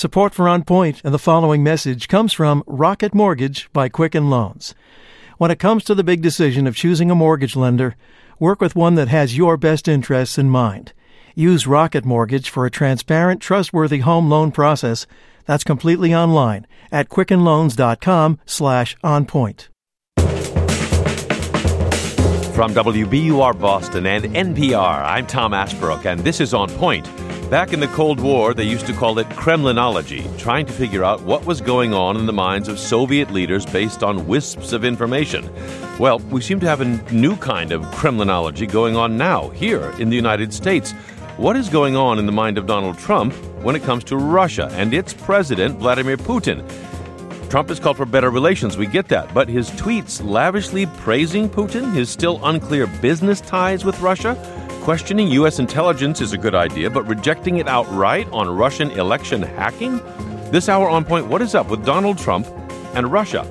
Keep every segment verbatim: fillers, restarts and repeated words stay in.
Support for On Point and the following message comes from Rocket Mortgage by Quicken Loans. When it comes to the big decision of choosing a mortgage lender, work with one that has your best interests in mind. Use Rocket Mortgage for a transparent, trustworthy home loan process that's completely online at quickenloans.com slash onpoint. From W B U R Boston and N P R, I'm Tom Ashbrook, and this is On Point. Back in the Cold War, they used to call it Kremlinology, trying to figure out what was going on in the minds of Soviet leaders based on wisps of information. Well, we seem to have a new kind of Kremlinology going on now, here in the United States. What is going on in the mind of Donald Trump when it comes to Russia and its president, Vladimir Putin? Trump has called for better relations, we get that, but his tweets lavishly praising Putin, his still unclear business ties with Russia, questioning U S intelligence is a good idea, but rejecting it outright on Russian election hacking? This hour On Point, what is up with Donald Trump and Russia?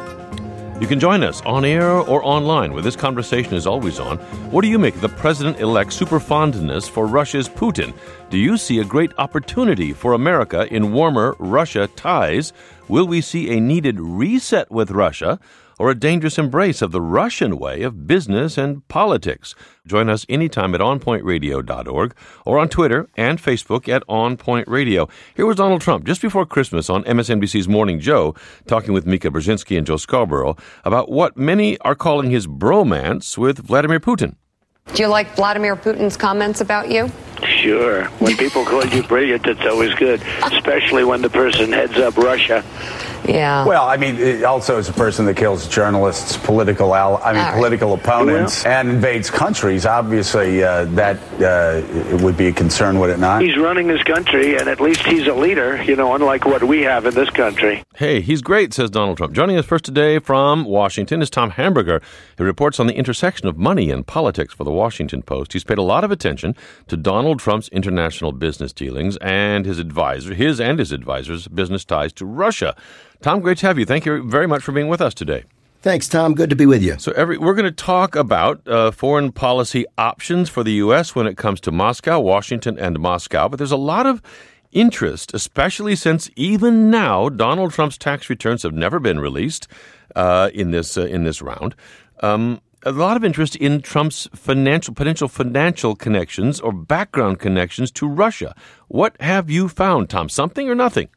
You can join us on air or online, where this conversation is always on. What do you make of the president-elect's super fondness for Russia's Putin? Do you see a great opportunity for America in warmer Russia ties? Will we see a needed reset with Russia, or a dangerous embrace of the Russian way of business and politics? Join us anytime at on point radio dot org or on Twitter and Facebook at On Point Radio. Here was Donald Trump just before Christmas on M S N B C's Morning Joe, talking with Mika Brzezinski and Joe Scarborough about what many are calling his bromance with Vladimir Putin. Do you like Vladimir Putin's comments about you? Sure. When people call you brilliant, it's always good, especially when the person heads up Russia. Yeah. Well, I mean, also as a person that kills journalists, political, al- I mean, All political right. opponents, Well, and invades countries. Obviously, uh, that uh, would be a concern, would it not? He's running his country, and at least he's a leader, you know, unlike what we have in this country. Hey, he's great, says Donald Trump. Joining us first today from Washington is Tom Hamburger, who reports on the intersection of money and politics for the Washington Post. He's paid a lot of attention to Donald Trump's international business dealings and his advisor, his and his advisors' business ties to Russia. Tom, great to have you. Thank you very much for being with us today. Thanks, Tom. Good to be with you. So every, we're going to talk about uh, foreign policy options for the U S when it comes to Moscow, Washington, and Moscow. But there's a lot of interest, especially since even now Donald Trump's tax returns have never been released uh, in this uh, in this round. Um, a lot of interest in Trump's financial potential financial connections or background connections to Russia. What have you found, Tom? Something or nothing?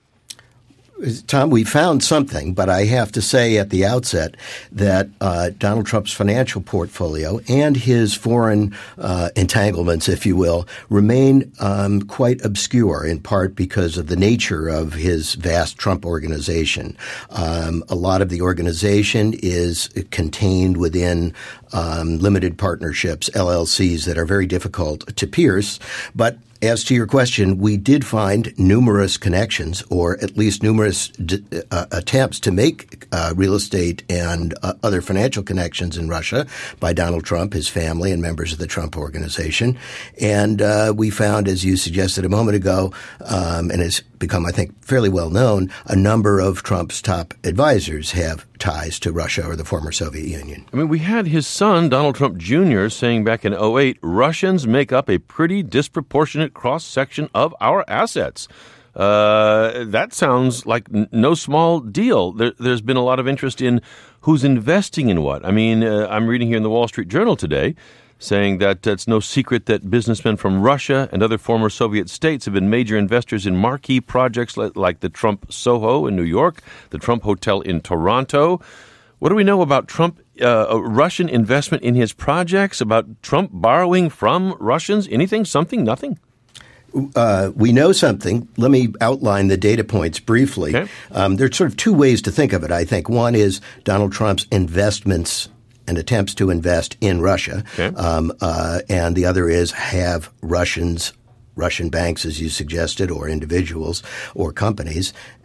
Tom, we found something, but I have to say at the outset that uh, Donald Trump's financial portfolio and his foreign uh, entanglements, if you will, remain um, quite obscure, in part because of the nature of his vast Trump organization. Um, a lot of the organization is contained within um, limited partnerships, L L Cs, that are very difficult to pierce, but as to your question, we did find numerous connections, or at least numerous d- uh, attempts to make uh, real estate and uh, other financial connections in Russia by Donald Trump, his family, and members of the Trump Organization. And uh, we found, as you suggested a moment ago, um, and it's become, I think, fairly well known, a number of Trump's top advisors have ties to Russia or the former Soviet Union. I mean, we had his son, Donald Trump Junior, saying back in oh eight, Russians make up a pretty disproportionate cross-section of our assets. Uh, that sounds like n- no small deal. There, there's been a lot of interest in who's investing in what. I mean, uh, I'm reading here in the Wall Street Journal today saying that it's no secret that businessmen from Russia and other former Soviet states have been major investors in marquee projects like, like the Trump Soho in New York, the Trump Hotel in Toronto. What do we know about Trump, uh, Russian investment in his projects, about Trump borrowing from Russians? Anything, something, nothing? Uh, we know something. Let me outline the data points briefly. Okay. Um, there's sort of two ways to think of it, I think. One is Donald Trump's investments and attempts to invest in Russia. Okay. Um, uh, and the other is have Russians, Russian banks, as you suggested, or individuals or companies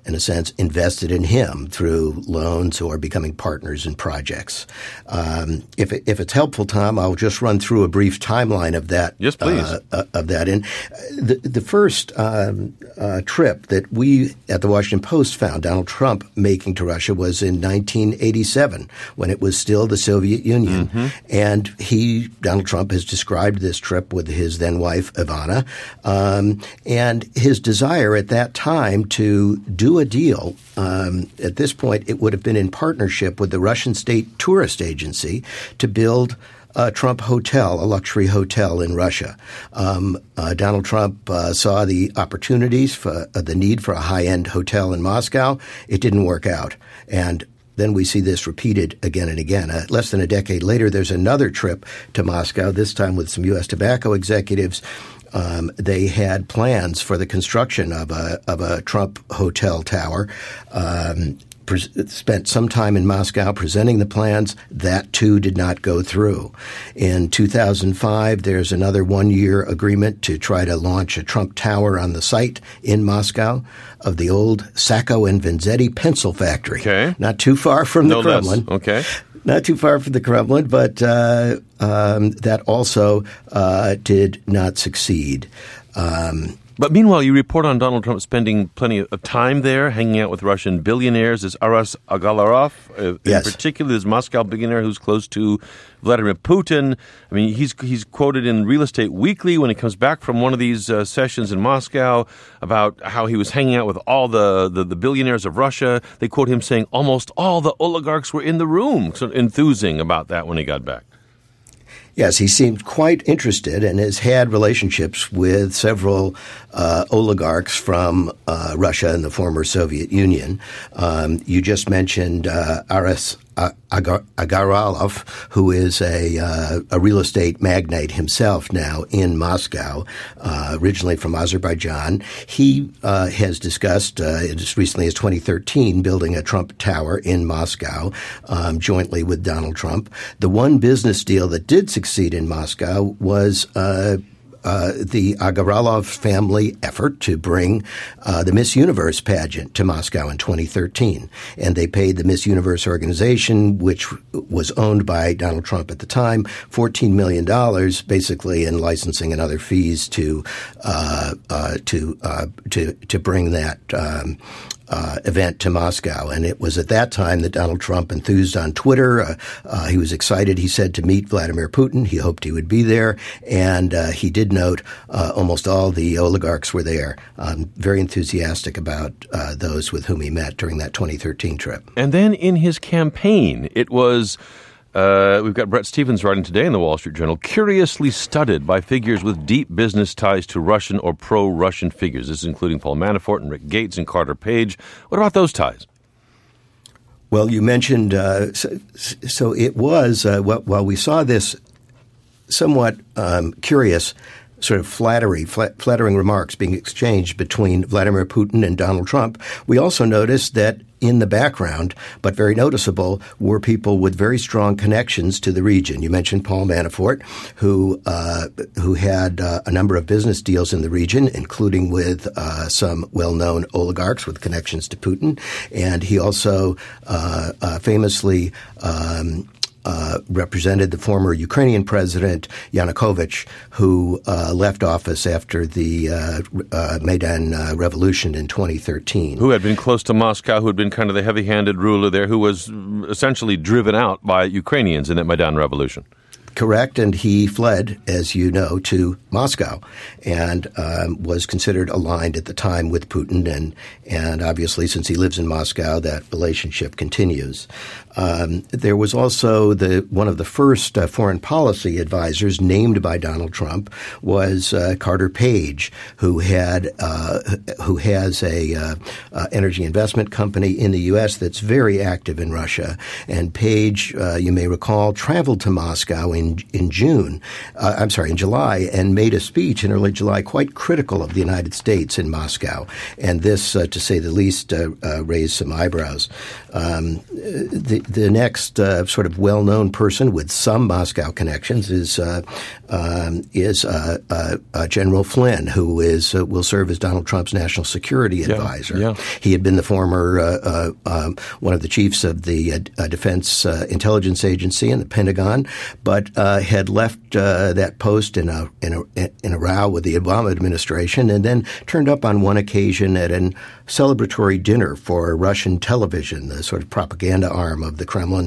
in a sense, invested in him through loans or becoming partners in projects. Um, if, it, if it's helpful, Tom, I'll just run through a brief timeline of that. Yes, please. Uh, uh, of that. And the, the first um, uh, trip that we at the Washington Post found Donald Trump making to Russia was in nineteen eighty-seven, when it was still the Soviet Union. Mm-hmm. And he, Donald Trump, has described this trip with his then wife, Ivana, um, and his desire at that time to do a deal. Um, at this point, it would have been in partnership with the Russian State Tourist Agency to build a Trump hotel, a luxury hotel in Russia. Um, uh, Donald Trump uh, saw the opportunities for uh, the need for a high-end hotel in Moscow. It didn't work out. And then we see this repeated again and again. Uh, less than a decade later, there's another trip to Moscow, this time with some U S tobacco executives. Um, they had plans for the construction of a of a Trump hotel tower. Um, pre- spent some time in Moscow presenting the plans. That, too, did not go through. In two thousand five, there's another one-year agreement to try to launch a Trump tower on the site in Moscow of the old Sacco and Vanzetti pencil factory. Okay. Not too far from the no Kremlin. Less. Okay. Not too far from the Kremlin, but uh, um, that also uh, did not succeed. Um, but meanwhile, you report on Donald Trump spending plenty of time there, hanging out with Russian billionaires. There's Aras Agalarov, uh, yes. in particular, this Moscow billionaire who's close to Vladimir Putin. I mean, he's he's quoted in Real Estate Weekly when he comes back from one of these uh, sessions in Moscow about how he was hanging out with all the, the, the billionaires of Russia. They quote him saying almost all the oligarchs were in the room, sort of enthusing about that when he got back. Yes, he seemed quite interested and has had relationships with several uh, oligarchs from uh, Russia and the former Soviet Union. Um, you just mentioned uh, Aras Agar- Agaralov, who is a, uh, a real estate magnate himself now in Moscow, uh, originally from Azerbaijan. He uh, has discussed, uh, as recently as twenty thirteen, building a Trump tower in Moscow um, jointly with Donald Trump. The one business deal that did succeed in Moscow was uh, Uh, the Agaralov family effort to bring uh, the Miss Universe pageant to Moscow in twenty thirteen. And they paid the Miss Universe organization, which was owned by Donald Trump at the time, fourteen million dollars, basically in licensing and other fees to uh, uh, to, uh, to to bring that um, Uh, event to Moscow. And it was at that time that Donald Trump enthused on Twitter. Uh, uh, he was excited, he said, to meet Vladimir Putin. He hoped he would be there. And uh, he did note uh, almost all the oligarchs were there. Um, very enthusiastic about uh, those with whom he met during that twenty thirteen trip. And then in his campaign, it was... Uh, we've got Bret Stephens writing today in the Wall Street Journal, curiously studded by figures with deep business ties to Russian or pro-Russian figures. This is including Paul Manafort and Rick Gates and Carter Page. What about those ties? Well, you mentioned, uh, so, so it was, uh, while we saw this somewhat um, curious sort of flattery, flat, flattering remarks being exchanged between Vladimir Putin and Donald Trump, we also noticed that in the background, but very noticeable, were people with very strong connections to the region. You mentioned Paul Manafort, who uh, who had uh, a number of business deals in the region, including with uh, some well-known oligarchs with connections to Putin. And he also uh, uh, famously um Uh, represented the former Ukrainian president, Yanukovych, who uh, left office after the uh, uh, Maidan uh, revolution in twenty thirteen. Who had been close to Moscow, who had been kind of the heavy-handed ruler there, who was essentially driven out by Ukrainians in that Maidan revolution. Correct, and he fled, as you know, to Moscow and um, was considered aligned at the time with Putin. And, and obviously, since he lives in Moscow, that relationship continues. Um, there was also the one of the first uh, foreign policy advisors named by Donald Trump was uh, Carter Page, who had uh, who has a uh, uh, energy investment company in the U S that's very active in Russia. And Page, uh, you may recall, traveled to Moscow in in in June, uh, I'm sorry, in July, and made a speech in early July quite critical of the United States in Moscow. And this, uh, to say the least, uh, uh, raised some eyebrows. Um, the, the next uh, sort of well-known person with some Moscow connections is uh, um, is uh, uh, uh, General Flynn, who is uh, will serve as Donald Trump's national security yeah, advisor. Yeah. He had been the former uh, uh, um, one of the chiefs of the uh, Defense uh, Intelligence Agency and the Pentagon, but uh, had left uh, that post in a in a in a row with the Obama administration, and then turned up on one occasion at an celebratory dinner for Russian television, the sort of propaganda arm of the Kremlin,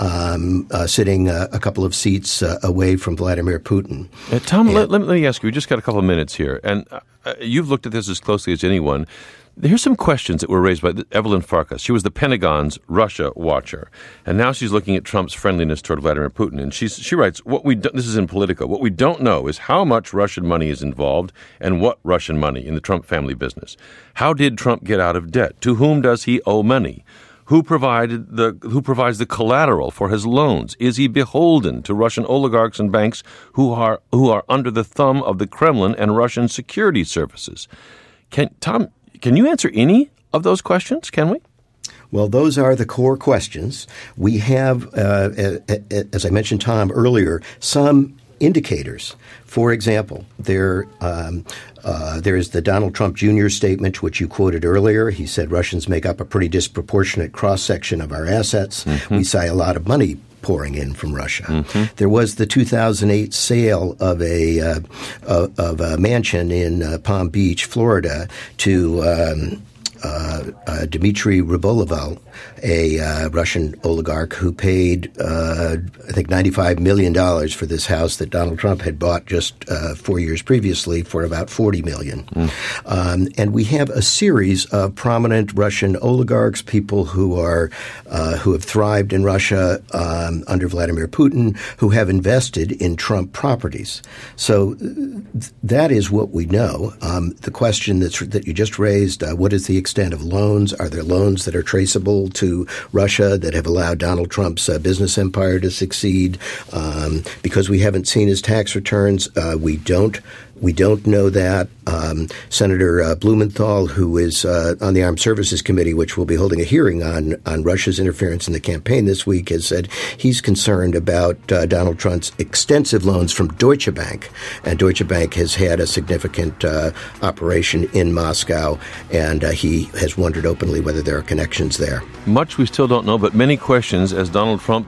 um, uh, sitting uh, a couple of seats uh, away from Vladimir Putin. Uh, Tom, and, let, let me ask you, we just got a couple of minutes here, and uh, you've looked at this as closely as anyone. Here's some questions that were raised by Evelyn Farkas. She was the Pentagon's Russia watcher, and now she's looking at Trump's friendliness toward Vladimir Putin. And she's, she writes, "What we do, this is in Politico. What we don't know is how much Russian money is involved and what Russian money in the Trump family business. How did Trump get out of debt? To whom does he owe money? Who provided the who provides the collateral for his loans? Is he beholden to Russian oligarchs and banks who are who are under the thumb of the Kremlin and Russian security services?" Can Tom? Can you answer any of those questions? Can we? Well, those are the core questions. We have, uh, as I mentioned, Tom, earlier, some indicators. For example, there um, uh, there is the Donald Trump Junior statement, which you quoted earlier. He said Russians make up a pretty disproportionate cross-section of our assets. Mm-hmm. We see a lot of money pouring in from Russia. Mm-hmm. There was the two thousand eight sale of a uh, uh, of a mansion in uh, Palm Beach, Florida, to um, uh, uh, Dmitry Rybolovlev, a uh, Russian oligarch who paid, uh, I think, ninety-five million dollars for this house that Donald Trump had bought just uh, four years previously for about forty million dollars. Mm. Um, and we have a series of prominent Russian oligarchs, people who are uh, who have thrived in Russia um, under Vladimir Putin, who have invested in Trump properties. So th- that is what we know. Um, the question that's, that you just raised, uh, what is the extent of loans? Are there loans that are traceable to Russia that have allowed Donald Trump's uh, business empire to succeed? Um, because we haven't seen his tax returns, uh, we don't we don't know that. Um, Senator uh, Blumenthal, who is uh, on the Armed Services Committee, which will be holding a hearing on on Russia's interference in the campaign this week, has said he's concerned about uh, Donald Trump's extensive loans from Deutsche Bank, and Deutsche Bank has had a significant uh, operation in Moscow, and uh, he has wondered openly whether there are connections there. Much we still don't know, but many questions as Donald Trump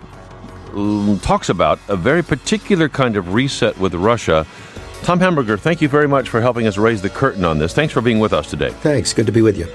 um, talks about a very particular kind of reset with Russia. Tom Hamburger, thank you very much for helping us raise the curtain on this. Thanks for being with us today. Thanks. Good to be with you.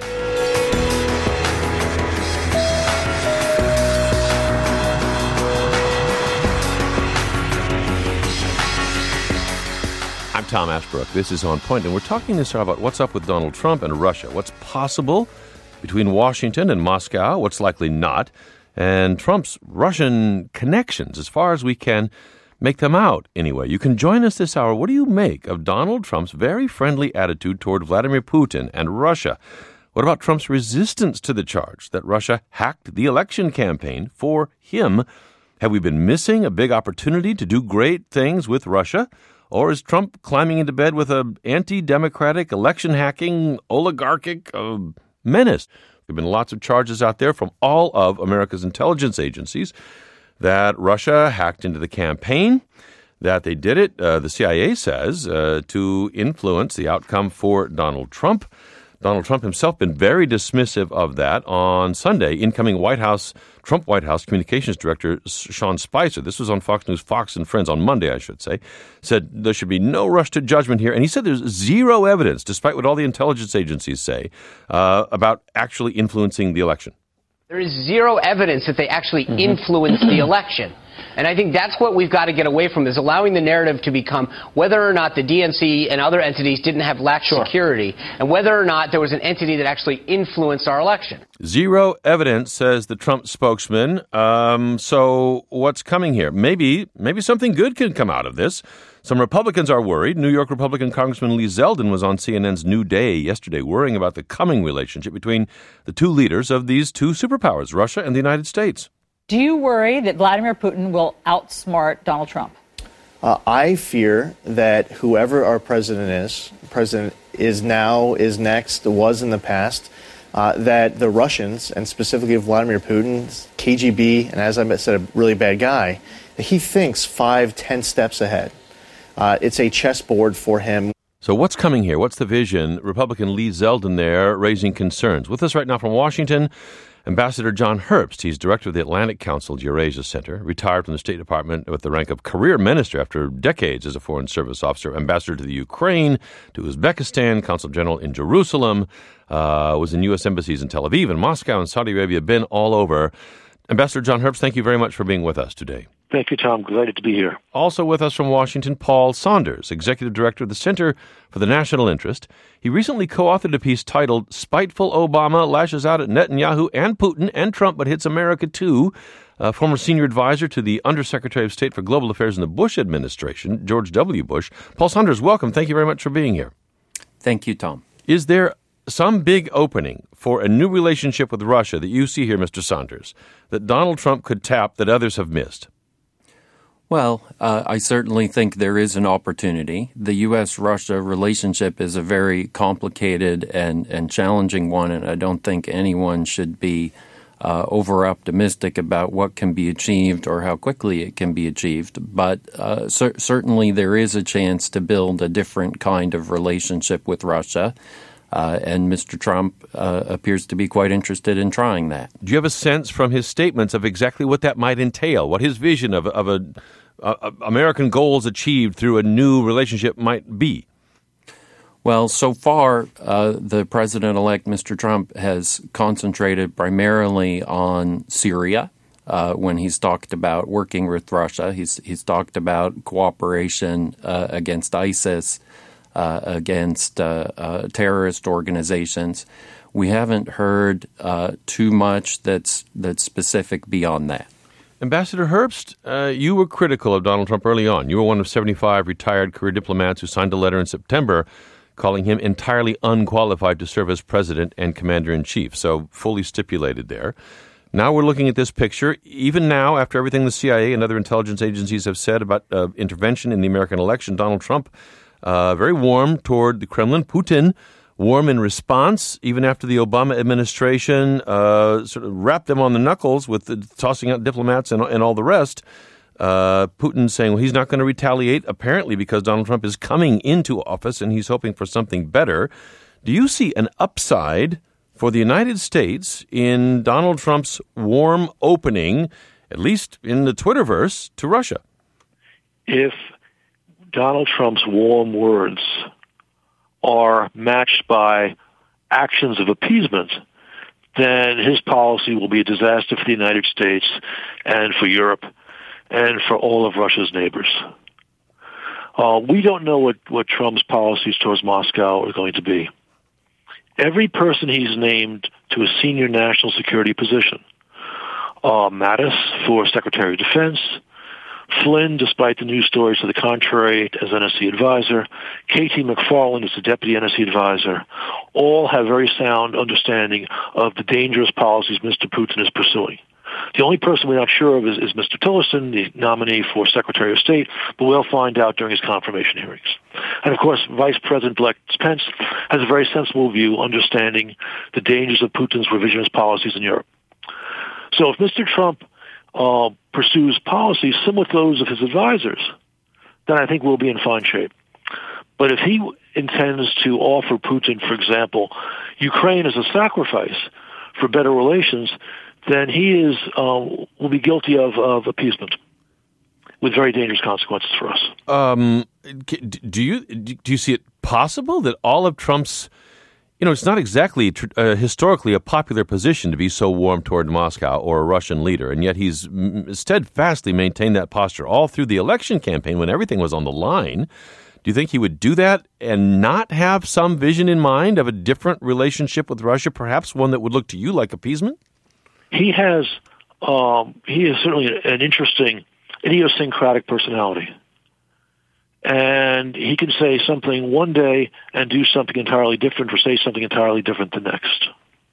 I'm Tom Ashbrook. This is On Point, and we're talking this hour about what's up with Donald Trump and Russia, what's possible between Washington and Moscow, what's likely not, and Trump's Russian connections, as far as we can make them out anyway. You can join us this hour. What do you make of Donald Trump's very friendly attitude toward Vladimir Putin and Russia? What about Trump's resistance to the charge that Russia hacked the election campaign for him? Have we been missing a big opportunity to do great things with Russia? Or is Trump climbing into bed with an anti-democratic, election-hacking, oligarchic uh, menace? There have been lots of charges out there from all of America's intelligence agencies that Russia hacked into the campaign, that they did it, uh, the C I A says, uh, to influence the outcome for Donald Trump. Donald Trump himself been very dismissive of that. On Sunday, incoming White House, Trump White House Communications Director Sean Spicer, this was on Fox News, Fox and Friends on Monday, I should say, said there should be no rush to judgment here. And he said there's zero evidence, despite what all the intelligence agencies say, uh, about actually influencing the election. There is zero evidence that they actually influenced the election. And I think that's what we've got to get away from, is allowing the narrative to become whether or not the D N C and other entities didn't have lax sure. security, and whether or not there was an entity that actually influenced our election. Zero evidence, says the Trump spokesman. Um, so what's coming here? Maybe, maybe something good can come out of this. Some Republicans are worried. New York Republican Congressman Lee Zeldin was on C N N's New Day yesterday worrying about the coming relationship between the two leaders of these two superpowers, Russia and the United States. Do you worry that Vladimir Putin will outsmart Donald Trump? Uh, I fear that whoever our president is, president is now, is next, was in the past, uh, that the Russians, and specifically Vladimir Putin, K G B, and as I said, a really bad guy, he thinks five, ten steps ahead. Uh, it's a chessboard for him. So what's coming here? What's the vision? Republican Lee Zeldin there raising concerns. With us right now from Washington, Ambassador John Herbst. He's director of the Atlantic Council Eurasia Center, retired from the State Department with the rank of career minister after decades as a foreign service officer, ambassador to the Ukraine, to Uzbekistan, consul general in Jerusalem, uh, was in U S embassies in Tel Aviv and Moscow and Saudi Arabia, been all over. Ambassador John Herbst, thank you very much for being with us today. Thank you, Tom. Delighted to be here. Also with us from Washington, Paul Saunders, Executive Director of the Center for the National Interest. He recently co-authored a piece titled Spiteful Obama Lashes Out at Netanyahu and Putin and Trump, but Hits America Too. Uh, former senior advisor to the Undersecretary of State for Global Affairs in the Bush administration, George W. Bush. Paul Saunders, welcome. Thank you very much for being here. Thank you, Tom. Is there some big opening for a new relationship with Russia that you see here, Mister Saunders, that Donald Trump could tap that others have missed? Well, uh, I certainly think there is an opportunity. The U S Russia relationship is a very complicated and, and challenging one, and I don't think anyone should be uh, over-optimistic about what can be achieved or how quickly it can be achieved. But uh, cer- certainly there is a chance to build a different kind of relationship with Russia. Uh, and Mister Trump uh, appears to be quite interested in trying that. Do you have a sense from his statements of exactly what that might entail, what his vision of, of a, a American goals achieved through a new relationship might be? Well, so far, uh, the president-elect, Mister Trump, has concentrated primarily on Syria. Uh, when he's talked about working with Russia, he's he's talked about cooperation uh, against ISIS, Uh, against uh, uh, terrorist organizations. We haven't heard uh, too much that's that's specific beyond that. Ambassador Herbst, uh, you were critical of Donald Trump early on. You were one of seventy-five retired career diplomats who signed a letter in September calling him entirely unqualified to serve as president and commander-in-chief, so fully stipulated there. Now we're looking at this picture. Even now, after everything the C I A and other intelligence agencies have said about uh, intervention in the American election, Donald Trump Uh, very warm toward the Kremlin. Putin, warm in response, even after the Obama administration uh, sort of wrapped them on the knuckles with the, tossing out diplomats and, and all the rest. Uh, Putin saying, well, he's not going to retaliate, apparently because Donald Trump is coming into office and he's hoping for something better. Do you see an upside for the United States in Donald Trump's warm opening, at least in the Twitterverse, to Russia? If Donald Trump's warm words are matched by actions of appeasement, then his policy will be a disaster for the United States and for Europe and for all of Russia's neighbors. Uh, we don't know what, what Trump's policies towards Moscow are going to be. Every person he's named to a senior national security position, uh, Mattis for Secretary of Defense, Flynn, despite the news stories to the contrary, as N S C advisor, K T McFarland as the deputy N S C advisor, all have very sound understanding of the dangerous policies Mister Putin is pursuing. The only person we're not sure of is, is Mister Tillerson, the nominee for Secretary of State, but we'll find out during his confirmation hearings. And, of course, Vice President-elect Pence has a very sensible view, understanding the dangers of Putin's revisionist policies in Europe. So if Mister Trump Uh, pursues policies similar to those of his advisors, then I think we'll be in fine shape. But if he intends to offer Putin, for example, Ukraine as a sacrifice for better relations, then he is uh, will be guilty of, of appeasement with very dangerous consequences for us. Um, do you do you see it possible that all of Trump's You know, it's not exactly uh, historically a popular position to be so warm toward Moscow or a Russian leader, and yet he's steadfastly maintained that posture all through the election campaign when everything was on the line. Do you think he would do that and not have some vision in mind of a different relationship with Russia, perhaps one that would look to you like appeasement? He has, um, he is certainly an interesting, idiosyncratic personality. And he can say something one day and do something entirely different, or say something entirely different the next.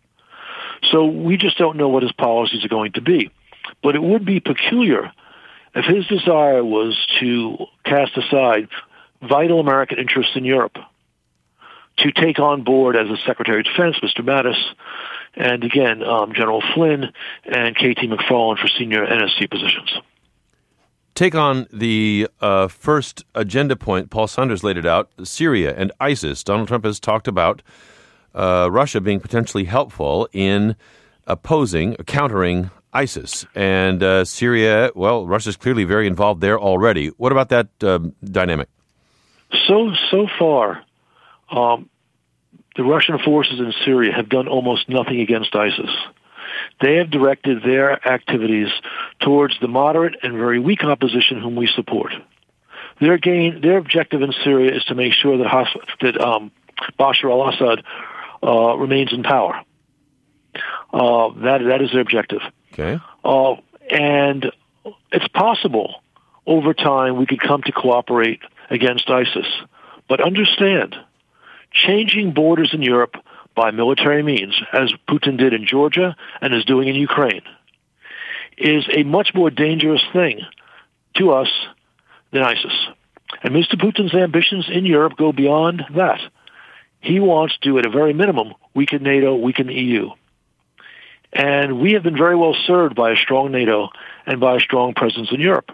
So we just don't know what his policies are going to be. But it would be peculiar if his desire was to cast aside vital American interests in Europe, to take on board as the Secretary of Defense, Mister Mattis, and again, um, General Flynn and K T McFarland for senior N S C positions. Take on the uh, first agenda point. Paul Saunders laid it out, Syria and ISIS. Donald Trump has talked about uh, Russia being potentially helpful in opposing, countering ISIS. And uh, Syria, well, Russia's clearly very involved there already. What about that um, dynamic? So, so far, um, the Russian forces in Syria have done almost nothing against ISIS. They have directed their activities towards the moderate and very weak opposition whom we support. Their gain, their objective in Syria is to make sure that, Has- that um, Bashar al-Assad uh, remains in power. Uh, that that is their objective. Okay. Uh, and it's possible over time we could come to cooperate against ISIS. But understand, changing borders in Europe by military means, as Putin did in Georgia and is doing in Ukraine, is a much more dangerous thing to us than ISIS. And Mister Putin's ambitions in Europe go beyond that. He wants to, at a very minimum, weaken NATO, weaken the E U. And we have been very well served by a strong NATO and by a strong presence in Europe.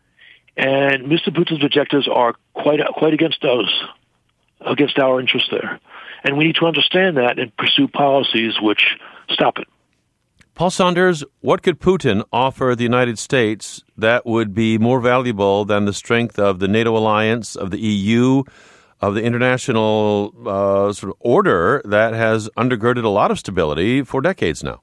And Mister Putin's objectives are quite quite against those, against our interests there. And we need to understand that and pursue policies which stop it. Paul Saunders, what could Putin offer the United States that would be more valuable than the strength of the NATO alliance, of the E U, of the international uh, sort of order that has undergirded a lot of stability for decades now?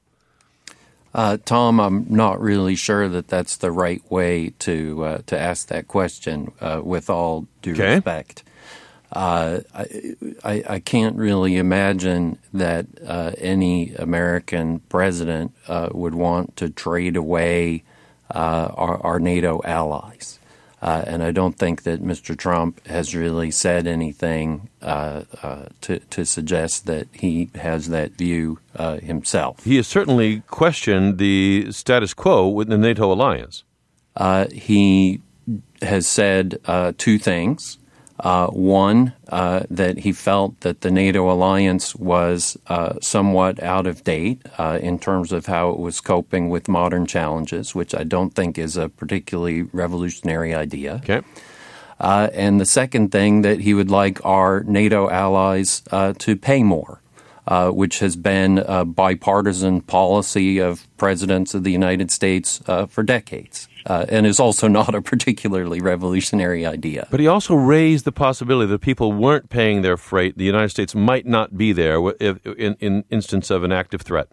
Uh, Tom, I'm not really sure that that's the right way to uh, to ask that question, uh, with all due okay. respect. Uh, I, I, I can't really imagine that uh, any American president uh, would want to trade away uh, our, our NATO allies. Uh, and I don't think that Mister Trump has really said anything uh, uh, to, to suggest that he has that view uh, himself. He has certainly questioned the status quo within the NATO alliance. Uh, he has said uh, two things. Uh, one, uh, that he felt that the NATO alliance was uh, somewhat out of date uh, in terms of how it was coping with modern challenges, which I don't think is a particularly revolutionary idea. Okay. Uh, and the second thing, that he would like our NATO allies uh, to pay more, uh, which has been a bipartisan policy of presidents of the United States uh, for decades. Uh, and is also not a particularly revolutionary idea. But he also raised the possibility that if people weren't paying their freight, the United States might not be there if, in, in instance of an active threat.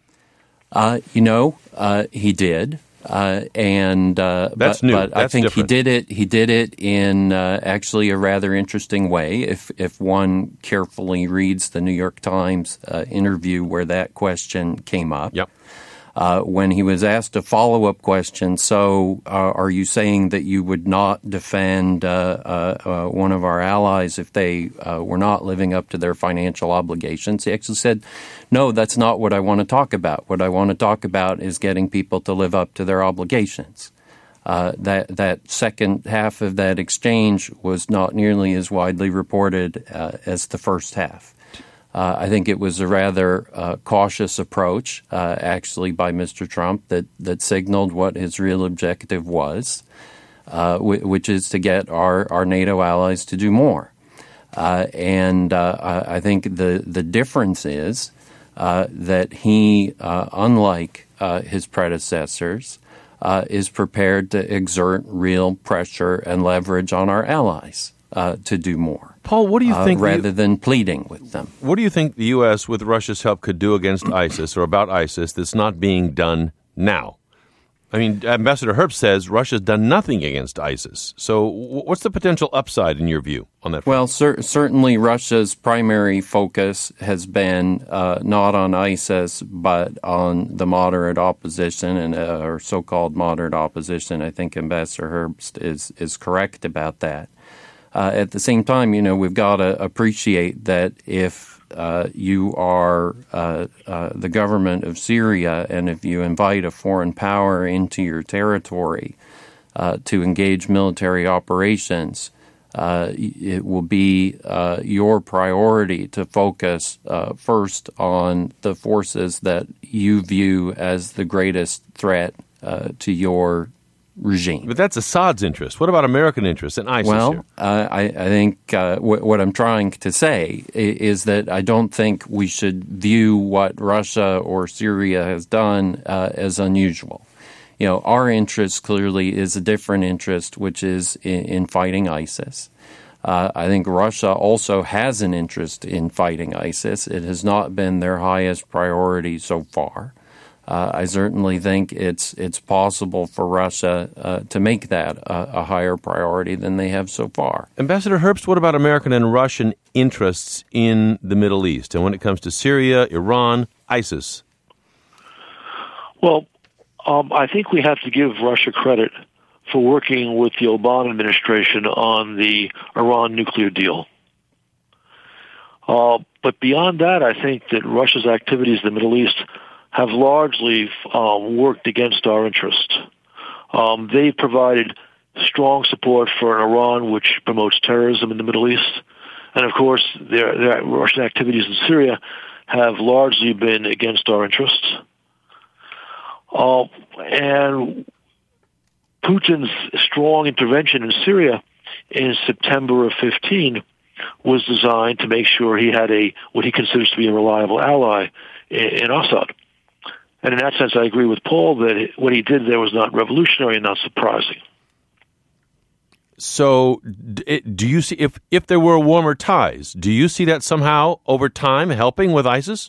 Uh, you know, uh, he did, uh, and uh, that's but, new. But that's I think different. he did it. He did it in uh, actually a rather interesting way. If if one carefully reads the New York Times uh, interview where that question came up. Yep. Uh, when he was asked a follow-up question, so uh, are you saying that you would not defend uh, uh, uh, one of our allies if they uh, were not living up to their financial obligations? He actually said, no, that's not what I want to talk about. What I want to talk about is getting people to live up to their obligations. Uh, that that second half of that exchange was not nearly as widely reported uh, as the first half. Uh, I think it was a rather uh, cautious approach, uh, actually, by Mister Trump that, that signaled what his real objective was, uh, w- which is to get our, our NATO allies to do more. Uh, and uh, I think the, the difference is uh, that he, uh, unlike uh, his predecessors, uh, is prepared to exert real pressure and leverage on our allies uh, to do more. Paul, what do you uh, think? rather you, than pleading with them. What do you think the U S, with Russia's help, could do against ISIS or about ISIS that's not being done now? I mean, Ambassador Herbst says Russia's done nothing against ISIS. So what's the potential upside in your view on that front? Well, cer- certainly Russia's primary focus has been uh, not on ISIS, but on the moderate opposition and uh, or so-called moderate opposition. I think Ambassador Herbst is, is correct about that. Uh, at the same time, you know, we've got to appreciate that if uh, you are uh, uh, the government of Syria and if you invite a foreign power into your territory, uh, to engage military operations, uh, it will be uh, your priority to focus uh, first on the forces that you view as the greatest threat uh, to your regime. But that's Assad's interest. What about American interests and ISIS well, here? Uh, I, I think uh, w- what I'm trying to say is that I don't think we should view what Russia or Syria has done uh, as unusual. You know, our interest clearly is a different interest, which is in, in fighting ISIS. Uh, I think Russia also has an interest in fighting ISIS. It has not been their highest priority so far. Uh, I certainly think it's it's possible for Russia uh, to make that a, a higher priority than they have so far. Ambassador Herbst, what about American and Russian interests in the Middle East? And when it comes to Syria, Iran, ISIS? Well, um, I think we have to give Russia credit for working with the Obama administration on the Iran nuclear deal. Uh, but beyond that, I think that Russia's activities in the Middle East have largely um, worked against our interest. Um, they've provided strong support for an Iran which promotes terrorism in the Middle East. And, of course, their, their Russian activities in Syria have largely been against our interests. Uh, and Putin's strong intervention in Syria in September of fifteen was designed to make sure he had a what he considers to be a reliable ally in, in Assad. And in that sense, I agree with Paul that what he did there was not revolutionary and not surprising. So do you see, if, if there were warmer ties, do you see that somehow over time helping with ISIS?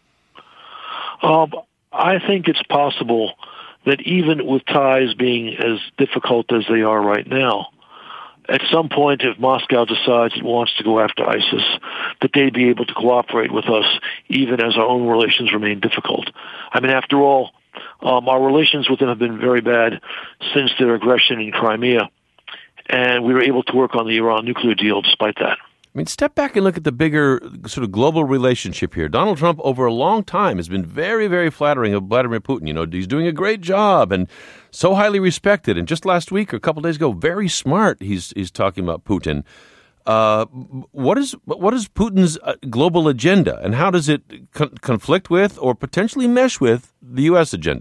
Um, I think it's possible that even with ties being as difficult as they are right now, at some point, if Moscow decides it wants to go after ISIS, that they'd be able to cooperate with us even as our own relations remain difficult. I mean, after all, um, our relations with them have been very bad since their aggression in Crimea, and we were able to work on the Iran nuclear deal despite that. I mean, step back and look at the bigger sort of global relationship here. Donald Trump, over a long time, has been very, very flattering of Vladimir Putin. You know, he's doing a great job and so highly respected. And just last week or a couple of days ago, very smart, he's he's talking about Putin. Uh, what is what is Putin's global agenda, and how does it con- conflict with or potentially mesh with the U S agenda?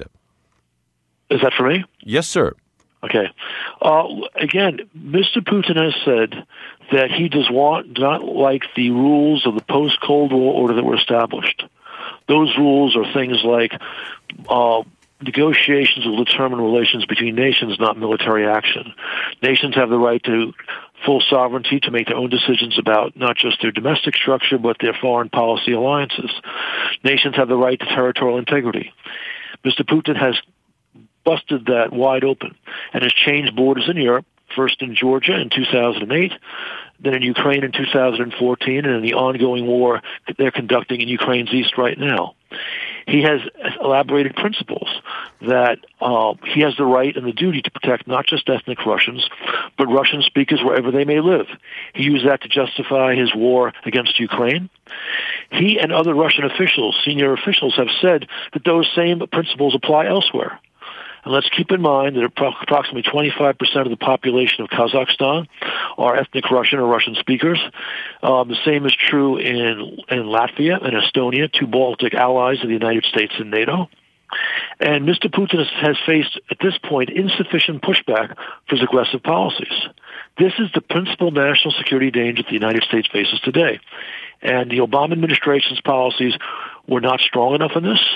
Is that for me? Yes, sir. Okay. Uh, again, Mister Putin has said that he does want, not like the rules of the post-Cold War order that were established. Those rules are things like uh, negotiations will determine relations between nations, not military action. Nations have the right to full sovereignty to make their own decisions about not just their domestic structure, but their foreign policy alliances. Nations have the right to territorial integrity. Mister Putin has busted that wide open and has changed borders in Europe, first in Georgia in two thousand eight, then in Ukraine in two thousand fourteen, and in the ongoing war that they're conducting in Ukraine's east right now. He has elaborated principles that uh, he has the right and the duty to protect not just ethnic Russians, but Russian speakers wherever they may live. He used that to justify his war against Ukraine. He and other Russian officials, senior officials, have said that those same principles apply elsewhere. And let's keep in mind that approximately twenty-five percent of the population of Kazakhstan are ethnic Russian or Russian speakers. Um, the same is true in, in Latvia and Estonia, two Baltic allies of the United States and NATO. And Mister Putin has faced, at this point, insufficient pushback for his aggressive policies. This is the principal national security danger that the United States faces today. And the Obama administration's policies were not strong enough in this.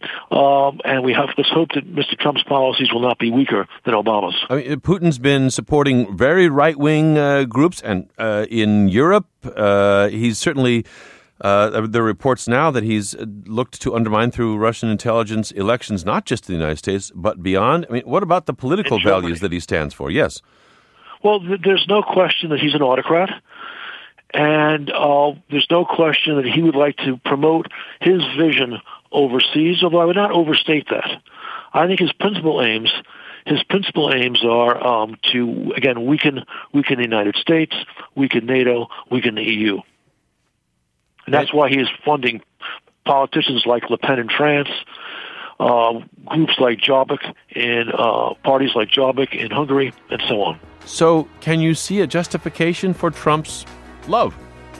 Um, and we have let's hope that Mister Trump's policies will not be weaker than Obama's. I mean, Putin's been supporting very right-wing uh, groups, and uh, in Europe, uh, he's certainly. Uh, there are reports now that he's looked to undermine through Russian intelligence elections, not just in the United States but beyond. I mean, what about the political values that he stands for? Yes. Well, th- there's no question that he's an autocrat. And uh, there's no question that he would like to promote his vision overseas, although I would not overstate that. I think his principal aims, his principal aims are um, to, again, weaken, weaken the United States, weaken NATO, weaken the E U. And that's why he is funding politicians like Le Pen in France, uh, groups like Jobbik and uh, parties like Jobbik in Hungary, and so on. So can you see a justification for Trump's love?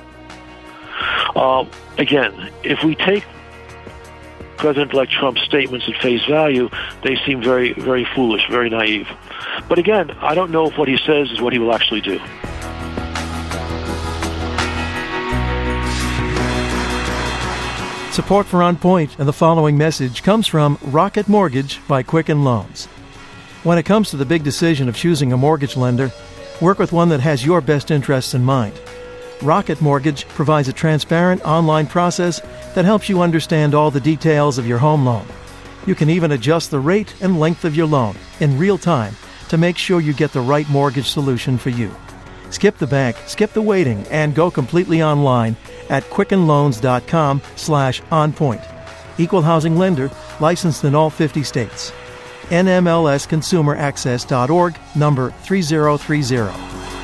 Uh, again, if we take President-elect Trump's statements at face value, they seem very, very foolish, very naive. But again, I don't know if what he says is what he will actually do. Support for On Point and the following message comes from Rocket Mortgage by Quicken Loans. When it comes to the big decision of choosing a mortgage lender, work with one that has your best interests in mind. Rocket Mortgage provides a transparent online process that helps you understand all the details of your home loan. You can even adjust the rate and length of your loan in real time to make sure you get the right mortgage solution for you. Skip the bank, skip the waiting, and go completely online at quickenloans.com slash onpoint. Equal housing lender, licensed in all fifty states. N M L S consumer access dot org, number three zero three zero.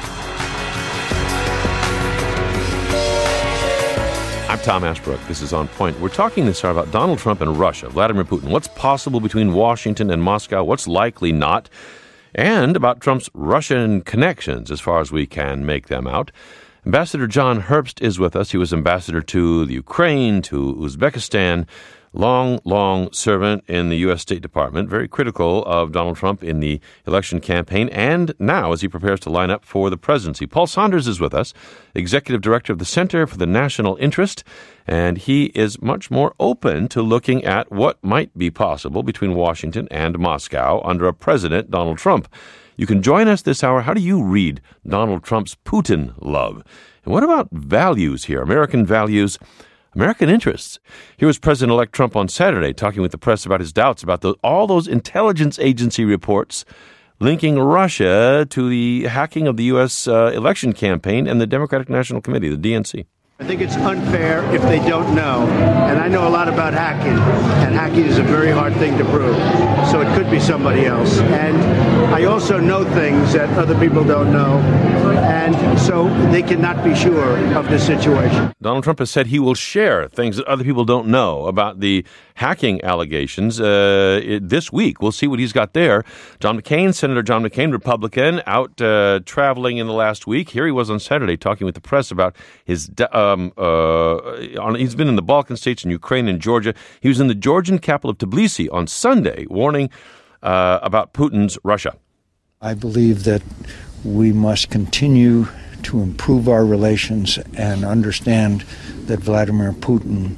I'm Tom Ashbrook. This is On Point. We're talking this hour about Donald Trump and Russia, Vladimir Putin. What's possible between Washington and Moscow? What's likely not? And about Trump's Russian connections, as far as we can make them out. Ambassador John Herbst is with us. He was ambassador to the Ukraine, to Uzbekistan. Long, long servant in the U S State Department, very critical of Donald Trump in the election campaign, and now as he prepares to line up for the presidency. Paul Saunders is with us, executive director of the Center for the National Interest, and he is much more open to looking at what might be possible between Washington and Moscow under a president, Donald Trump. You can join us this hour. How do you read Donald Trump's Putin love? And what about values here, American values, American interests? Here was President-elect Trump on Saturday talking with the press about his doubts about the, all those intelligence agency reports linking Russia to the hacking of the U S uh, election campaign and the Democratic National Committee, the D N C. I think it's unfair if they don't know. And I know a lot about hacking, and hacking is a very hard thing to prove. So it could be somebody else. And I also know things that other people don't know. And so they cannot be sure of the situation. Donald Trump has said he will share things that other people don't know about the hacking allegations uh, this week. We'll see what he's got there. John McCain, Senator John McCain, Republican, out uh, traveling in the last week. Here he was on Saturday talking with the press about his... Um, uh, on, he's been in the Balkan states, in Ukraine and Georgia. He was in the Georgian capital of Tbilisi on Sunday, warning uh, about Putin's Russia. I believe that we must continue to improve our relations and understand that Vladimir Putin,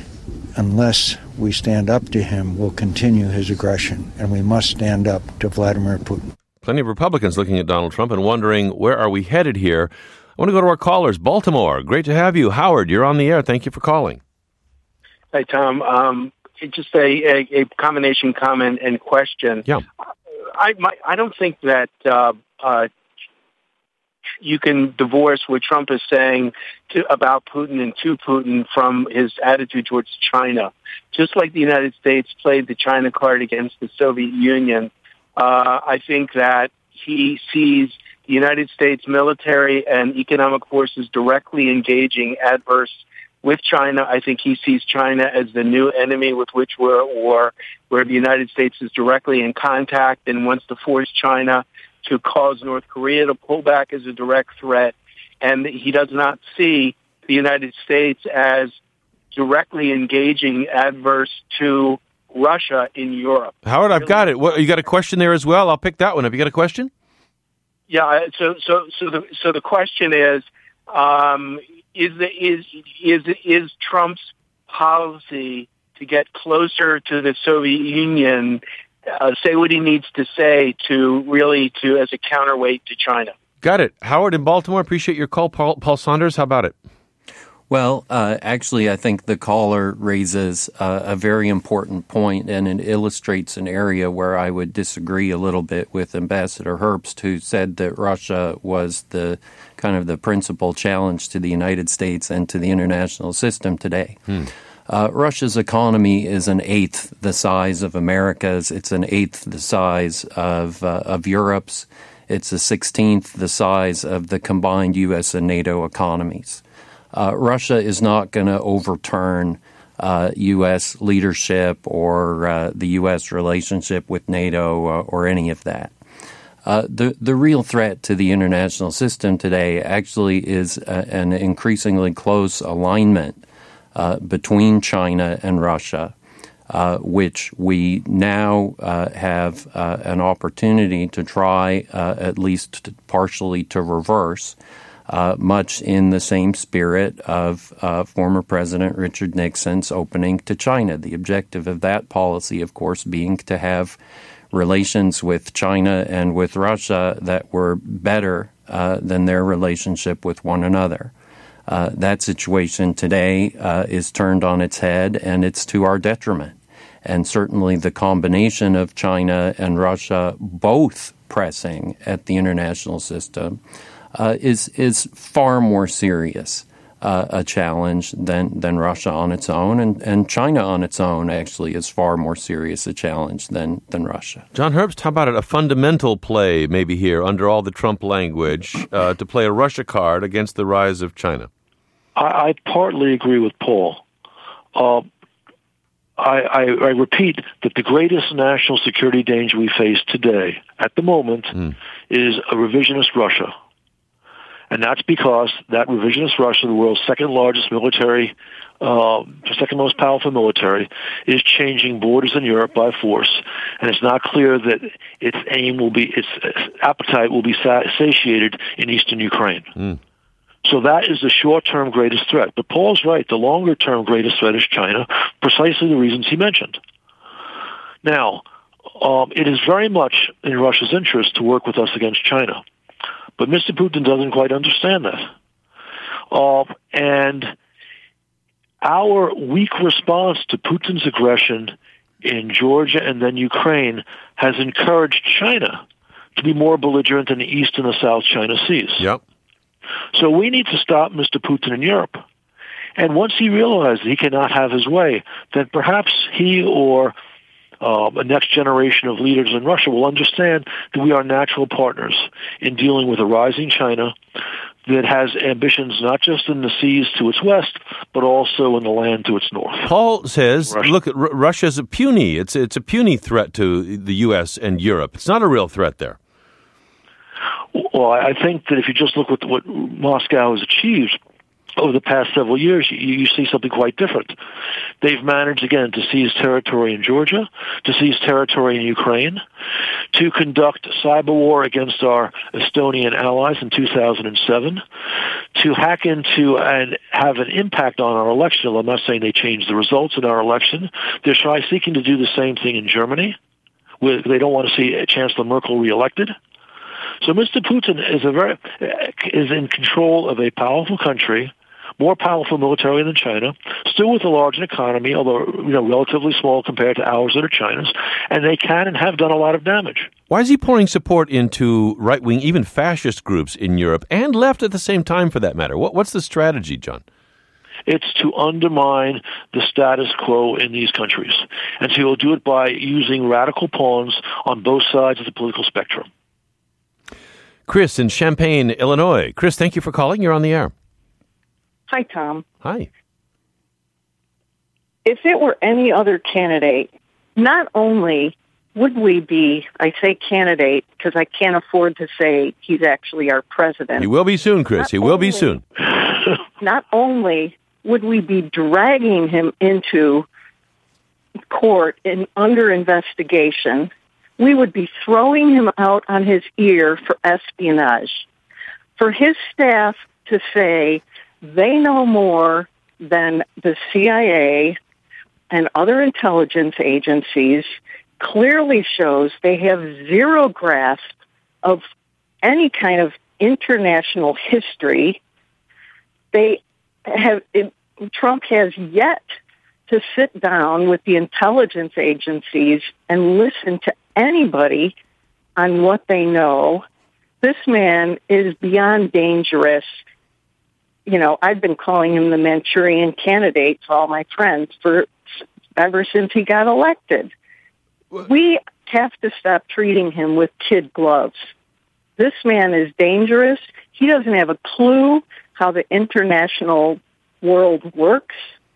unless we stand up to him, will continue his aggression, and we must stand up to Vladimir Putin. Plenty of Republicans looking at Donald Trump and wondering, where are we headed here? I want to go to our callers. Baltimore, great to have you. Howard, you're on the air. Thank you for calling. Hi, Tom. Um, just a, a, a combination comment and question. Yeah. I my, I don't think that uh, uh, you can divorce what Trump is saying to, about Putin and to Putin from his attitude towards China. Just like the United States played the China card against the Soviet Union, uh, I think that he sees the United States military and economic forces directly engaging adverse with China. I think he sees China as the new enemy with which we're at war, where the United States is directly in contact and wants to force China to cause North Korea to pull back as a direct threat. And he does not see the United States as directly engaging adverse to Russia in Europe. Howard, I've got it. What, you got a question there as well? I'll pick that one. Have you got a question? Yeah. So, so, so the so the question is, um, is the is is is Trump's policy to get closer to the Soviet Union, uh, say what he needs to say to really to as a counterweight to China? Got it. Howard in Baltimore. Appreciate your call, Paul, Paul Saunders. How about it? Well, uh, actually, I think the caller raises uh, a very important point, and it illustrates an area where I would disagree a little bit with Ambassador Herbst, who said that Russia was the kind of the principal challenge to the United States and to the international system today. Hmm. Uh, Russia's economy is an eighth the size of America's. It's an eighth the size of uh, of Europe's. It's a sixteenth the size of the combined U S and NATO economies. Uh, Russia is not going to overturn uh, U S leadership or uh, the U S relationship with NATO uh, or any of that. Uh, the the real threat to the international system today actually is a, an increasingly close alignment uh, between China and Russia, uh, which we now uh, have uh, an opportunity to try uh, at least to partially to reverse, uh, much in the same spirit of uh, former President Richard Nixon's opening to China. The objective of that policy, of course, being to have relations with China and with Russia that were better uh, than their relationship with one another. Uh, that situation today uh, is turned on its head, and it's to our detriment. And certainly the combination of China and Russia both pressing at the international system uh, is is far more serious Uh, a challenge than, than Russia on its own, and, and China on its own actually is far more serious a challenge than, than Russia. John Herbst, how about it, a fundamental play maybe here under all the Trump language uh, to play a Russia card against the rise of China? I, I partly agree with Paul. Uh, I, I, I repeat that the greatest national security danger we face today, at the moment, mm. is a revisionist Russia. And that's because that revisionist Russia, the world's second largest military, uh, second most powerful military, is changing borders in Europe by force. And it's not clear that its aim will be, its appetite will be satiated in eastern Ukraine. Mm. So that is the short-term greatest threat. But Paul's right. The longer-term greatest threat is China, precisely the reasons he mentioned. Now, um, it is very much in Russia's interest to work with us against China. But Mister Putin doesn't quite understand that. Uh, and our weak response to Putin's aggression in Georgia and then Ukraine has encouraged China to be more belligerent in the East and the South China Seas. Yep. So we need to stop Mister Putin in Europe. And once he realizes he cannot have his way, then perhaps he or Uh, a next generation of leaders in Russia will understand that we are natural partners in dealing with a rising China that has ambitions not just in the seas to its west, but also in the land to its north. Paul says, Russia. look, R- Russia's a puny. It's, it's a puny threat to the U S and Europe. It's not a real threat there. Well, I think that if you just look at what Moscow has achieved over the past several years, you, you see something quite different. They've managed, again, to seize territory in Georgia, to seize territory in Ukraine, to conduct cyber war against our Estonian allies in two thousand seven, to hack into and have an impact on our election. I'm not saying they changed the results in our election. They're trying, seeking to do the same thing in Germany. They don't want to see Chancellor Merkel reelected. So Mister Putin is a very is in control of a powerful country, more powerful militarily than China, still with a large economy, although you know relatively small compared to ours that are China's, and they can and have done a lot of damage. Why is he pouring support into right-wing, even fascist groups in Europe and left at the same time, for that matter? What, what's the strategy, John? It's to undermine the status quo in these countries, and so he'll do it by using radical pawns on both sides of the political spectrum. Chris in Champaign, Illinois. Chris, thank you for calling. You're on the air. Hi, Tom. Hi. If it were any other candidate, not only would we be, I say candidate because I can't afford to say he's actually our president. He will be soon, Chris. Not he will only, be soon. Not only would we be dragging him into court and under investigation, we would be throwing him out on his ear for espionage. For his staff to say they know more than the C I A and other intelligence agencies clearly shows they have zero grasp of any kind of international history. They have, it, Trump has yet to sit down with the intelligence agencies and listen to anybody on what they know. This man is beyond dangerous. You know, I've been calling him the Manchurian candidate to all my friends for ever since he got elected. We have to stop treating him with kid gloves. This man is dangerous. He doesn't have a clue how the international world works.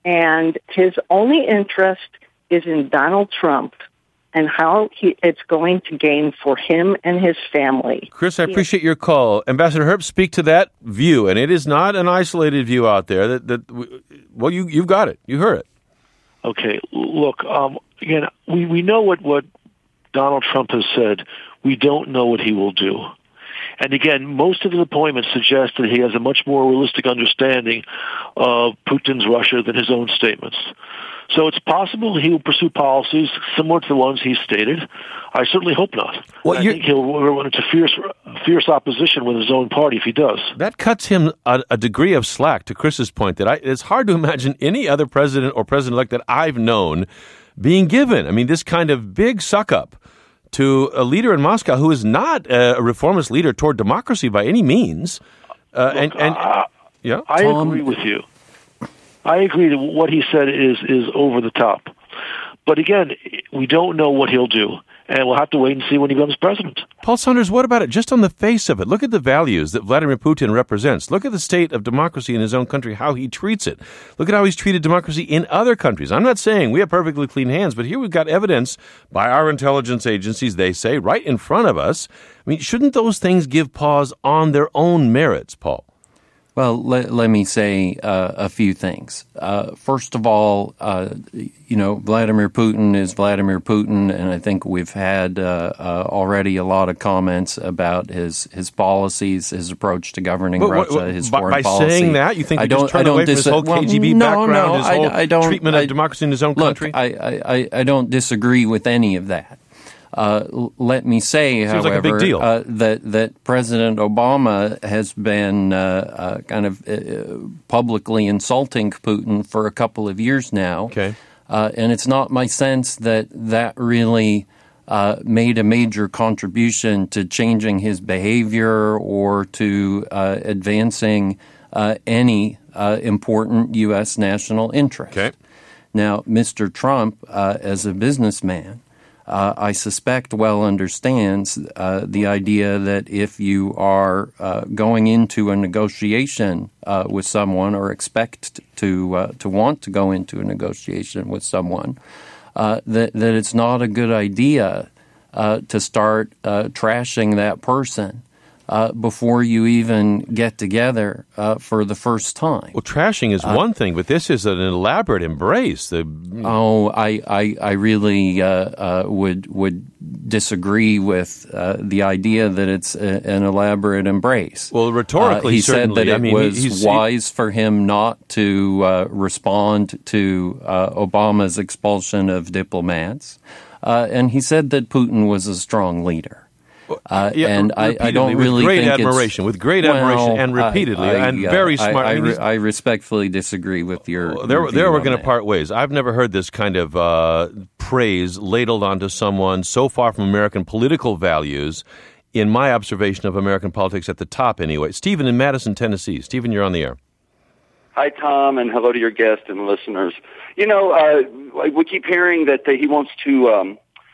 and his only interest is in Donald Trump and how he, it's going to gain for him and his family. Chris, I appreciate your call. Ambassador Herbst, speak to that view, and it is not an isolated view out there. That, that well, you, you've got it. You heard it. Okay, look, um, again, we, we know what, what Donald Trump has said. We don't know what he will do. And again, most of his appointments suggest that he has a much more realistic understanding of Putin's Russia than his own statements. So it's possible he will pursue policies similar to the ones he stated. I certainly hope not. Well, I think he'll run into fierce, fierce opposition with his own party if he does. That cuts him a, a degree of slack, to Chris's point, that I, it's hard to imagine any other president or president-elect that I've known being given. I mean, this kind of big suck-up to a leader in Moscow who is not a reformist leader toward democracy by any means. Uh, Look, and, and uh, yeah, I Tom, agree with you. I agree that what he said is is over the top. But again, we don't know what he'll do, and we'll have to wait and see when he becomes president. Paul Saunders, what about it? Just on the face of it, look at the values that Vladimir Putin represents. Look at the state of democracy in his own country, how he treats it. Look at how he's treated democracy in other countries. I'm not saying we have perfectly clean hands, but here we've got evidence by our intelligence agencies, they say, right in front of us. I mean, shouldn't those things give pause on their own merits, Paul? Well, let, let me say uh, a few things. Uh, first of all, uh, you know, Vladimir Putin is Vladimir Putin, and I think we've had uh, uh, already a lot of comments about his, his policies, his approach to governing but, Russia, what, his by, foreign by policy. By saying that, you think he's just turned away from dis- his whole well, K G B no, background, no, his I, whole I don't, treatment I, of democracy in his own look, country? I, I, I don't disagree with any of that. Uh, let me say, Seems however, like a big deal. Uh, that that President Obama has been uh, uh, kind of uh, publicly insulting Putin for a couple of years now. Okay. Uh, and it's not my sense that that really uh, made a major contribution to changing his behavior or to uh, advancing uh, any uh, important U S national interest. Okay. Now, Mister Trump, uh, as a businessman, Uh, I suspect well understands uh, the idea that if you are uh, going into a negotiation uh, with someone or expect to uh, to want to go into a negotiation with someone, uh, that that it's not a good idea uh, to start uh, trashing that person Uh, before you even get together uh, for the first time. Well, trashing is uh, one thing, but this is an elaborate embrace. The, oh, I, I, I really uh, uh, would would disagree with uh, the idea that it's a, an elaborate embrace. Well, rhetorically, uh, he certainly. said that it I mean, was he's, wise for him not to uh, respond to uh, Obama's expulsion of diplomats, uh, and he said that Putin was a strong leader. Uh, yeah, and I, I don't really with great think admiration, it's, with great well, admiration, and repeatedly, I, I, and uh, very smart. I, I, I, mean, I respectfully disagree with your. Well, there, your there we're going to that. part ways. I've never heard this kind of uh, praise ladled onto someone so far from American political values. In my observation of American politics at the top, anyway. Stephen in Madison, Tennessee. Stephen, you're on the air. Hi, Tom, and hello to your guest and listeners. You know, uh, we keep hearing that he wants to. Um,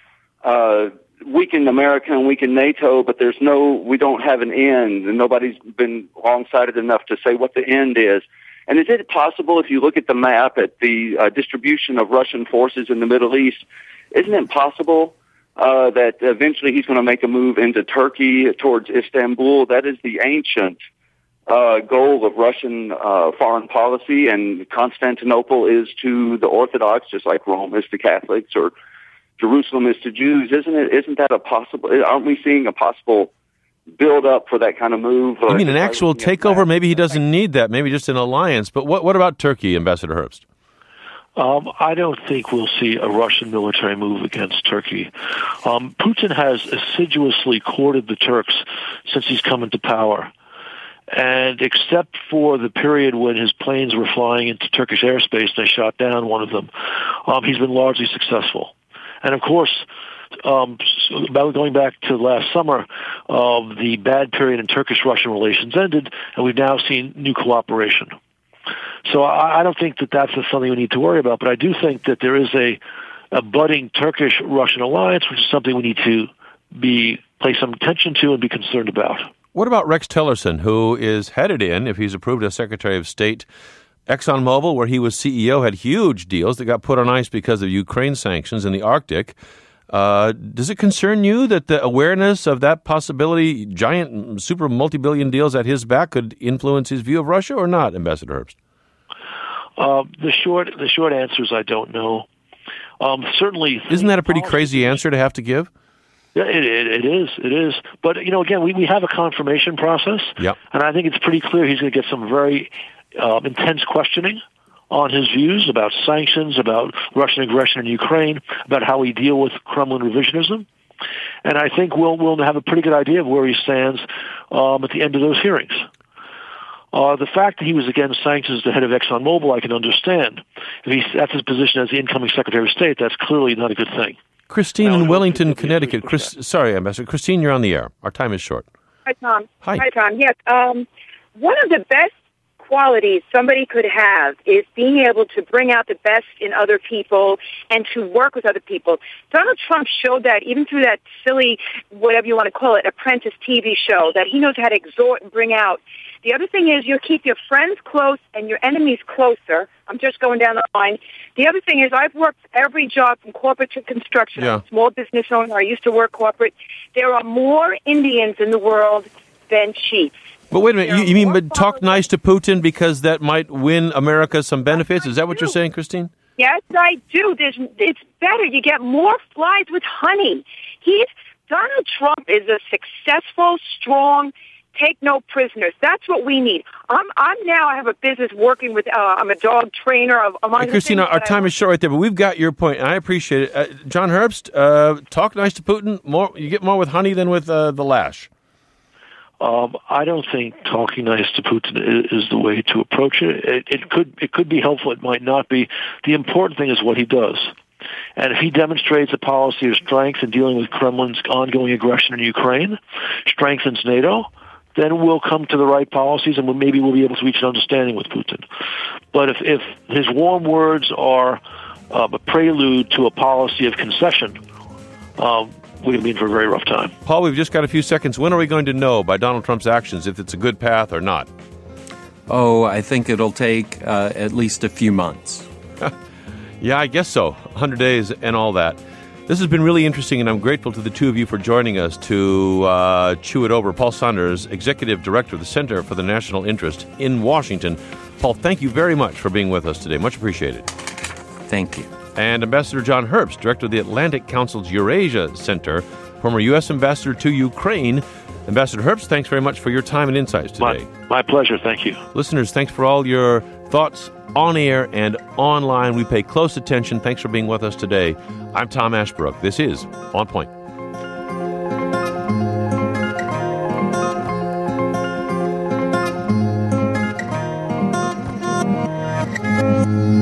uh, weaken America and weaken NATO, but there's no, we don't have an end, and nobody's been long-sighted enough to say what the end is. And is it possible, if you look at the map at the uh, distribution of Russian forces in the Middle East, isn't it possible uh, that eventually he's going to make a move into Turkey towards Istanbul? That is the ancient uh, goal of Russian uh, foreign policy, and Constantinople is to the Orthodox, just like Rome is to Catholics, or Jerusalem is to Jews. Isn't it? Isn't that a possible? Aren't we seeing a possible build up for that kind of move? I mean, an actual takeover? Maybe he doesn't need that. Maybe just an alliance. But what what about Turkey, Ambassador Herbst? Um, I don't think we'll see a Russian military move against Turkey. Um, Putin has assiduously courted the Turks since he's come into power. And except for the period when his planes were flying into Turkish airspace and they shot down one of them, um, he's been largely successful. And of course, um, going back to last summer, uh, the bad period in Turkish-Russian relations ended, and we've now seen new cooperation. So I, I don't think that that's something we need to worry about, but I do think that there is a, a budding Turkish-Russian alliance, which is something we need to be pay some attention to and be concerned about. What about Rex Tillerson, who is headed in, if he's approved as Secretary of State, ExxonMobil, where he was C E O, had huge deals that got put on ice because of Ukraine sanctions in the Arctic. Uh, does it concern you that the awareness of that possibility, giant, super multi-billion deals at his back, could influence his view of Russia or not, Ambassador Herbst? Uh, the short the short answer is I don't know. Um, certainly, isn't that a pretty crazy answer to have to give? Yeah, it, it, it is. It is. But you know, again, we, we have a confirmation process, yep. and I think it's pretty clear he's going to get some very uh, intense questioning on his views about sanctions, about Russian aggression in Ukraine, about how we deal with Kremlin revisionism. And I think we'll we'll have a pretty good idea of where he stands um, at the end of those hearings. Uh, the fact that he was against sanctions as the head of ExxonMobil, I can understand. If he's that's his position as the incoming Secretary of State, that's clearly not a good thing. Christine in Wellington, Connecticut. Chris, sorry, Ambassador. Christine, you're on the air. Our time is short. Hi, Tom. Hi. Hi, Tom. Yes. Um, one of the best qualities somebody could have is being able to bring out the best in other people and to work with other people. Donald Trump showed that even through that silly, whatever you want to call it, Apprentice T V show, that he knows how to exhort and bring out. The other thing is you keep your friends close and your enemies closer. I'm just going down the line. The other thing is I've worked every job from corporate to construction. Yeah. I'm a small business owner. I used to work corporate. There are more Indians in the world than chiefs. But wait a minute, you, you mean but talk nice to Putin because that might win America some benefits? Is that what you're saying, Christine? Yes, I do. There's, it's better. You get more flies with honey. He's Donald Trump is a successful, strong, take no prisoners. That's what we need. I'm, I'm now, I have a business working with, uh, I'm a dog trainer. Of, among Hey, Christina, our time is short right there, but we've got your point, and I appreciate it. Uh, John Herbst, uh, talk nice to Putin. More, you get more with honey than with uh, the lash. Um, I don't think talking nice to Putin is, is the way to approach it. it. It could it could be helpful. It might not be. The important thing is what he does. And if he demonstrates a policy of strength in dealing with Kremlin's ongoing aggression in Ukraine, strengthens NATO, then we'll come to the right policies and we'll, maybe we'll be able to reach an understanding with Putin. But if, if his warm words are uh, a prelude to a policy of concession, um, we're going to be in for a very rough time. Paul, we've just got a few seconds. When are we going to know by Donald Trump's actions if it's a good path or not? Oh, I think it'll take uh, at least a few months. Yeah, I guess so. one hundred days and all that. This has been really interesting, and I'm grateful to the two of you for joining us to uh, chew it over. Paul Saunders, Executive Director of the Center for the National Interest in Washington. Paul, thank you very much for being with us today. Much appreciated. Thank you. And Ambassador John Herbst, Director of the Atlantic Council's Eurasia Center, former U S Ambassador to Ukraine. Ambassador Herbst, thanks very much for your time and insights today. My, my pleasure. Thank you. Listeners, thanks for all your thoughts on air and online. We pay close attention. Thanks for being with us today. I'm Tom Ashbrook. This is On Point. Thank you.